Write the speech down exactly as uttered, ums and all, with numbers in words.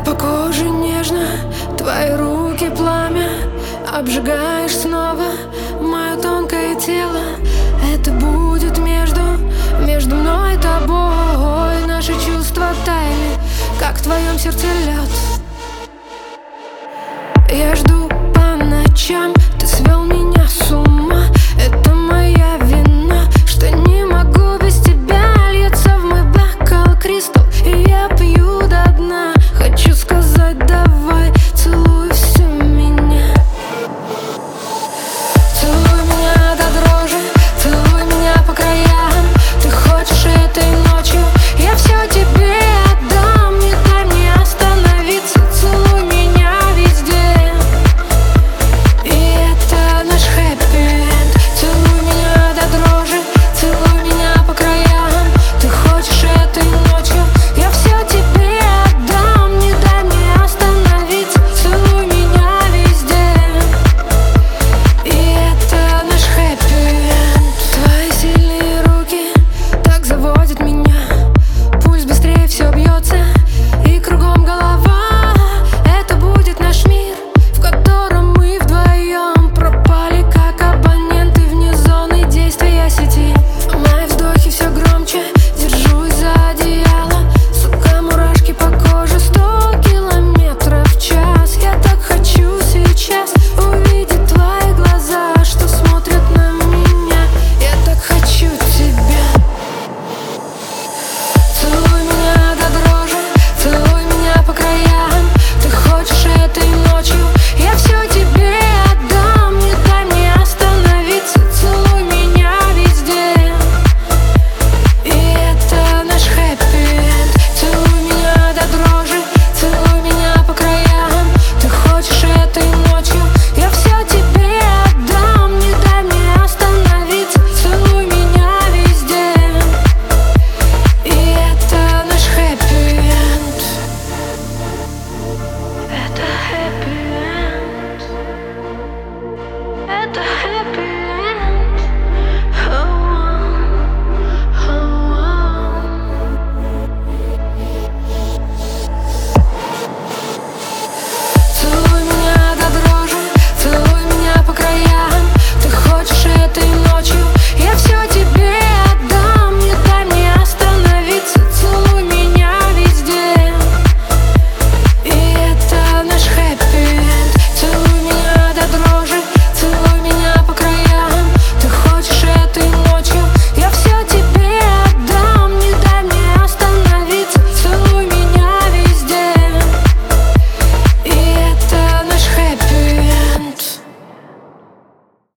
по коже нежно, твои руки пламя. Обжигаешь снова мое тонкое тело. Это будет между, между мной и тобой. Наши чувства тайны, как в твоем сердце лед. Я жду по ночам, ты свел меня с ума. Это